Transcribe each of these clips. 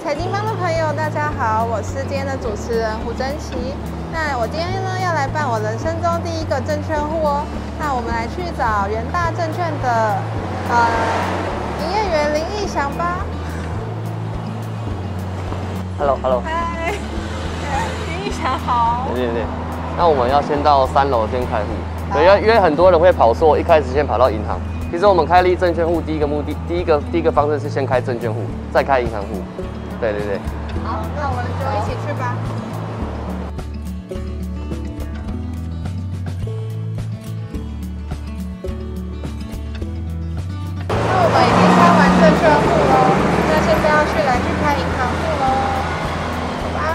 财经帮的朋友，大家好，我是今天的主持人胡真琪。那我今天呢要来办我人生中第一个证券户哦。那我们来去找元大证券的营业员林义祥吧。 Hello。 嗨，林义祥好。 对。那我们要先到3楼先开户，对，因为很多人会跑错，一开始先跑到银行。其实我们开立证券户第一个方式是先开证券户，再开银行户。对。 好，那我们就一起去吧。那我们已经开完证券户喽，那现在要来去开银行户喽，走吧。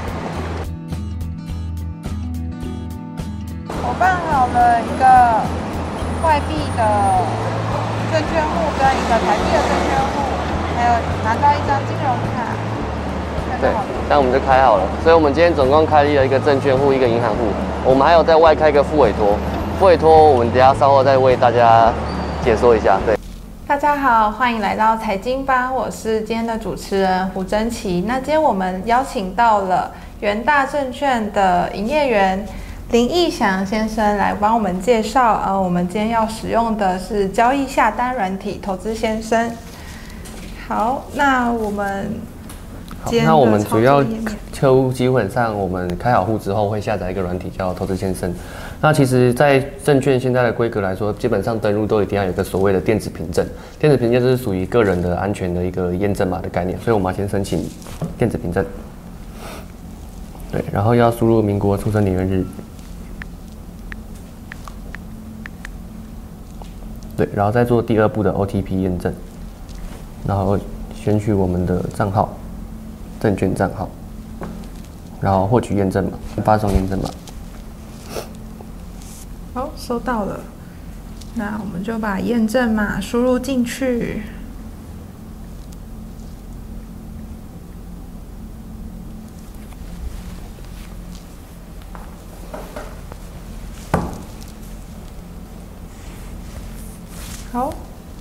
我办好了一个外币的证券户跟一个台币的证券户，还有拿到一张金融卡。 对，那我们就开好了。所以我们今天总共开立了一个证券户，一个银行户。我们还有在外开一个副委托，副委托我们等一下稍后再为大家解说一下。对， 大家好，欢迎来到财经吧，我是今天的主持人胡真琪。那今天我们邀请到了元大证券的营业员林义祥先生来帮我们介绍。我们今天要使用的是交易下单软体投资先生。好，那我们主要客户基本上我们开好户之后会下载一个软体叫投资先生。那其实，在证券现在的规格来说，基本上登录都一定要有一个所谓的电子凭证。电子凭证是属于个人的安全的一个验证码的概念，所以我们要先申请电子凭证。对，然后要输入民国出生年月日。对，然后再做第2步的 OTP 验证，然后选取我们的账号。证券账号，然后获取验证码，发送验证码。 好，收到了。那我们就把验证码输入进去。好。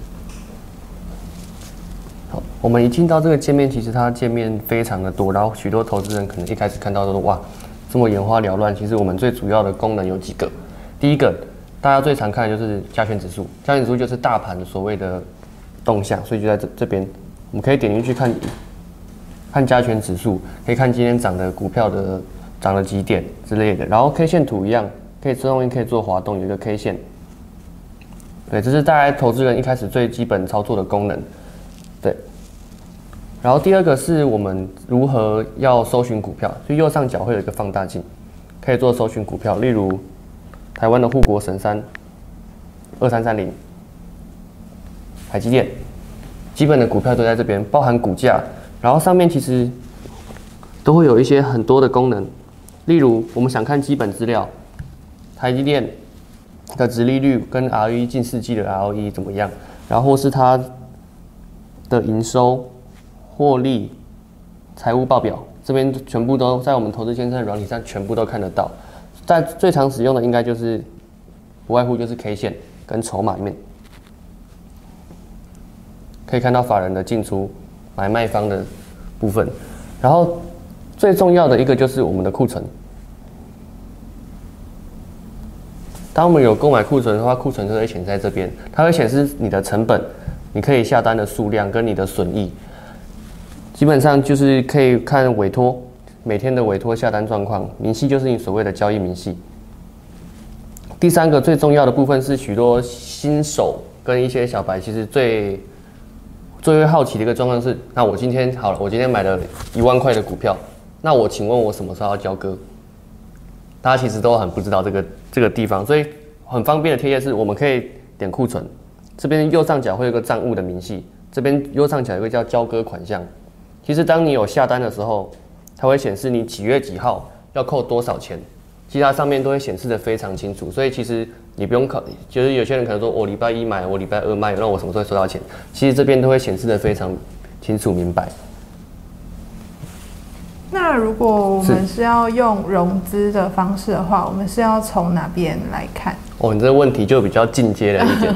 我们一进到这个界面，其实它界面非常的多，然后许多投资人可能一开始看到都说哇，这么眼花缭乱。其实我们最主要的功能有几个。第一个，大家最常看的就是加权指数，加权指数就是大盘所谓的动向，所以就在这边，我们可以点进去看加权指数，可以看今天涨的股票的涨了几点之类的。然后 K 线图一样，可以自动可以做滑动，有一个 K 线。对，这是大家投资人一开始最基本操作的功能。对。然后第二个是我们如何要搜寻股票，就右上角会有一个放大镜，可以做搜寻股票，例如台湾的护国神山2330，台积电，基本的股票都在这边，包含股价，然后上面其实都会有一些很多的功能，例如我们想看基本资料，台积电的殖利率跟 ROE 近4季的 ROE 怎么样，然后或是它的营收。获利、财务报表这边全部都在我们投资先生的软体上全部都看得到。在最常使用的应该就是不外乎就是 K 线跟筹码面，可以看到法人的进出、买卖方的部分。然后最重要的一个就是我们的库存。当我们有购买库存的话，库存就会显示在这边，它会显示你的成本、你可以下单的数量跟你的损益。基本上就是可以看委托，每天的委托下单状况，明细就是你所谓的交易明细。第3个最重要的部分是许多新手跟一些小白其实最会好奇的一个状况是，那我今天好了，我今天买了1万块的股票，那我请问我什么时候要交割？大家其实都很不知道这个地方，所以很方便的贴页是我们可以点库存，这边右上角会有一个账务的明细，这边右上角有一个叫交割款项。其实当你有下单的时候，它会显示你几月几号要扣多少钱，其实它上面都会显示的非常清楚，所以其实你不用考，就是有些人可能说我礼拜1买，我礼拜2卖，那我什么时候收到钱？其实这边都会显示的非常清楚明白。 那如果我们是要用融资的方式的话，我们是要从哪边来看？ 哦，你这个问题就比较进阶了一点。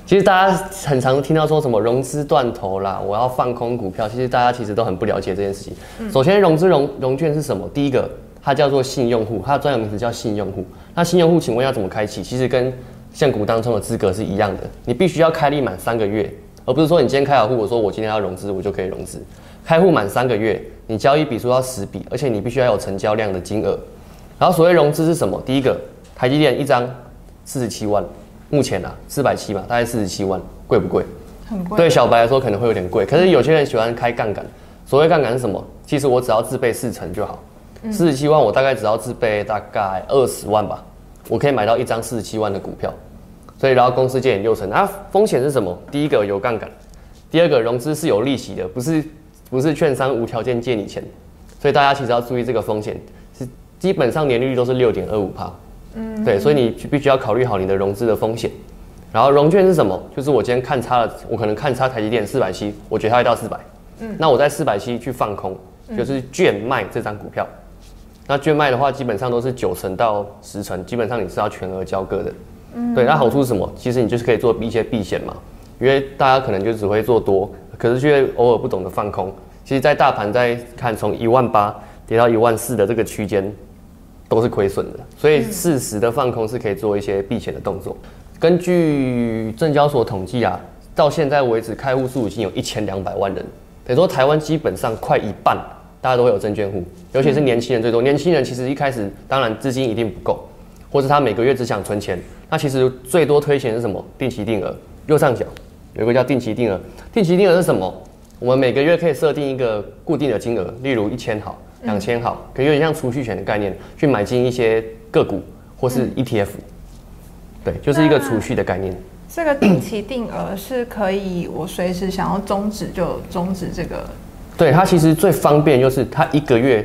其实大家很常听到说什么融资断头啦，我要放空股票，其实大家其实都很不了解这件事情。首先，融资融券是什么？第一个，它叫做信用户，它的专有名词叫信用户。那信用户，请问要怎么开启？其实跟现股当中的资格是一样的，你必须要开立满3个月，而不是说你今天开好户，我说我今天要融资，我就可以融资。开户满3个月，你交易笔数要10笔，而且你必须要有成交量的金额。然后所谓融资是什么？第一个，台积电一张47万，目前啊470嘛，大概47万，贵不贵？ 很贵。 对小白来说可能会有点贵，可是有些人喜欢开杠杆。所谓杠杆是什么？其实我只要自备40%就好。47万我大概只要自备大概20万吧，我可以买到一张47万的股票。所以然后公司借你60%，那风险是什么？第一个有杠杆，第二个融资是有利息的，不是券商无条件借你钱，所以大家其实要注意这个风险，是基本上年利率都是6.25%。对，所以你必须要考虑好你的融资的风险。然后融券是什么？就是我今天看差了，我可能看差台积电470，我觉得它会到400，那我在470去放空，就是券卖这张股票。那券卖的话，基本上都是9成到10成，基本上你是要全额交割的。对，那好处是什么？其实你就是可以做一些避险嘛，因为大家可能就只会做多，可是却偶尔不懂得放空。其实，在大盘在看从18000跌到14000的这个区间，都是亏损的，所以适时的放空是可以做一些避险的动作。根据证交所统计啊，到现在为止开户数已经有1200万人，等于说台湾基本上快一半大家都会有证券户，尤其是年轻人最多。年轻人其实一开始当然资金一定不够，或是他每个月只想存钱，那其实最多推荐是什么？定期定额。右上角有一个叫定期定额，定期定额是什么？我们每个月可以设定一个固定的金额，例如1000好，2000好，可以有点像储蓄险的概念，去买进一些个股或是 ETF，对，就是一个储蓄的概念。 这个定期定额是可以，我随时想要终止就终止这个。 对，它其实最方便就是它1个月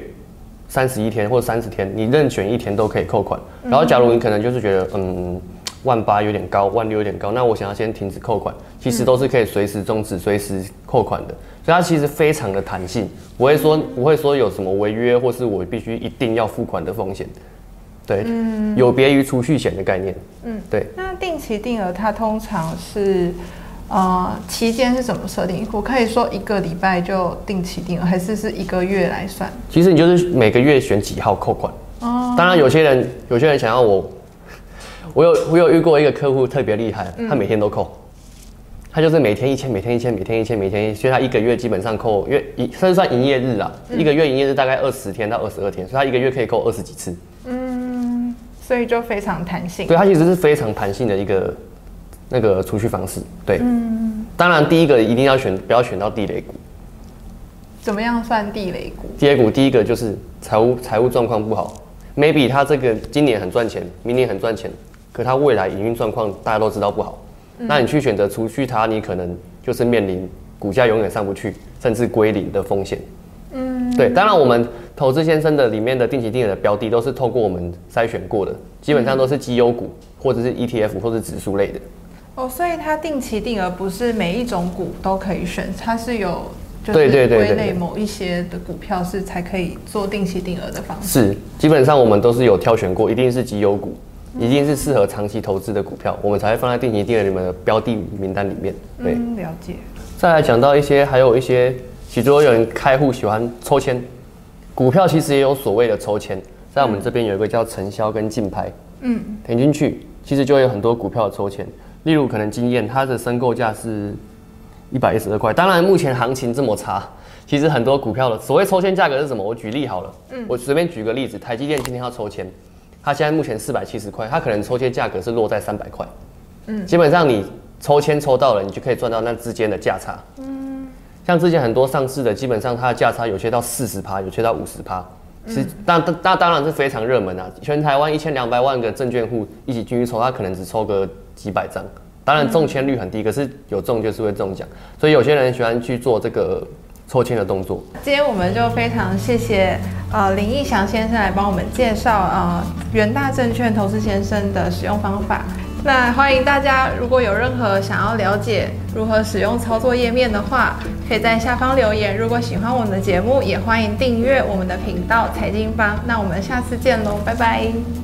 31天或者30天，你任选1天都可以扣款。然后假如你可能就是觉得18000有点高，16000有点高，那我想要先停止扣款，其实都是可以随时终止、随时扣款的。所以它其实非常的弹性，不会说有什么违约或是我必须一定要付款的风险。对，有别于储蓄险的概念。对。那定期定额它通常是期间是怎么设定？我可以说1个礼拜就定期定额，还是1个月来算？ 其实你就是每个月选几号扣款。当然有些人想要我有遇过一个客户特别厉害，他每天都扣，他就是每天1000，每天1000，每天1000，每天1000，所以他1个月基本上扣，因为这算营业日啦，1个月营业日大概20天到22天，所以他1个月可以扣20几次。 所以就非常弹性。 对，它其实是非常弹性的一个那个储蓄方式。对，当然第一个一定要不要选到地雷股。 怎么样算地雷股？ 地雷股第一个就是财务状况不好 ，maybe 它这个今年很赚钱，明年很赚钱，可它未来营运状况大家都知道不好，那你去选择储蓄它，你可能就是面临股价永远上不去，甚至归零的风险。对，当然我们投资先生的里面的定期定额的标的都是透过我们筛选过的，基本上都是绩优股或者是 ETF 或者是指数类的。 所以它定期定额不是每一种股都可以选，它是有就是归类某一些的股票是才可以做定期定额的方式。 是，基本上我们都是有挑选过，一定是绩优股，一定是适合长期投资的股票，我们才会放在定期定额里面的标的名单里面。对， 了解。 再来讲到还有一些。许多有人开户喜欢抽签，股票其实也有所谓的抽签，在我们这边有一个叫承销跟竞拍，点进去其实就会有很多股票的抽签，例如可能经验它的申购价是112块，当然目前行情这么差，其实很多股票的所谓抽签价格是什么？我举例好了，我随便举个例子，台积电今天要抽签，它现在目前470块，它可能抽签价格是落在300块，基本上你抽签抽到了，你就可以赚到那之间的价差，像之前很多上市的，基本上它的价差有些到40%，有些到50%。其实那当然是非常热门啊！全台湾1200万个证券户一起进去抽，它可能只抽个几百张。当然中签率很低，可是有中就是会中奖，所以有些人喜欢去做这个抽签的动作。 今天我们就非常谢谢林义祥先生来帮我们介绍元大证券投资先生的使用方法。那欢迎大家，如果有任何想要了解如何使用操作页面的话，可以在下方留言。如果喜欢我们的节目，也欢迎订阅我们的频道财经帮。那我们下次见喽，拜拜。